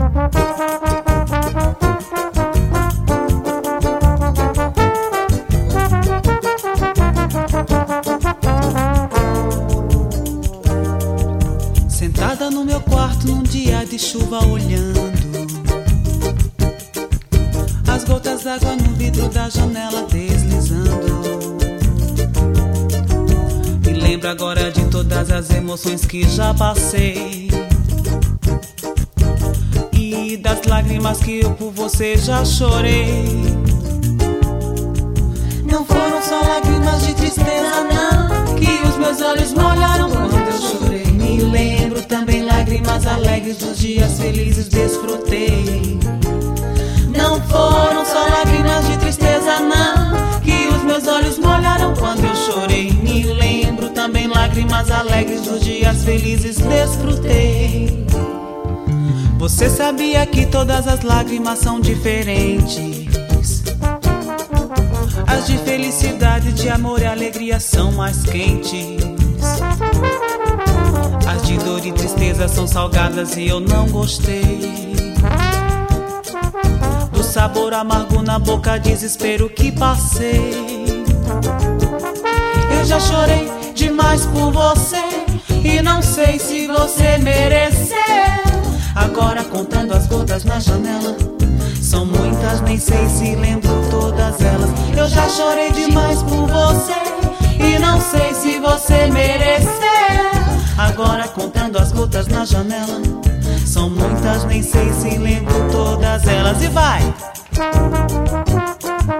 Sentada no meu quarto num dia de chuva olhando as gotas d'água no vidro da janela deslizando. Me lembro agora de todas as emoções que já passei e das lágrimas que eu por você já chorei. Não foram só lágrimas de tristeza não, que os meus olhos molharam quando eu chorei. Me lembro também lágrimas alegres dos dias felizes desfrutei. Não foram só lágrimas de tristeza não, que os meus olhos molharam quando eu chorei. Me lembro também lágrimas alegres dos dias felizes desfrutei. Você sabia que todas as lágrimas são diferentes? As de felicidade, de amor e alegria são mais quentes. As de dor e tristeza são salgadas e eu não gostei. Do sabor amargo na boca, desespero que passei. Eu já chorei demais por você e não sei se você mereceu. Agora contando as gotas na janela, são muitas, nem sei se lembro todas elas. Eu já chorei demais por você e não sei se você mereceu. Agora contando as gotas na janela, são muitas, nem sei se lembro todas elas. E vai!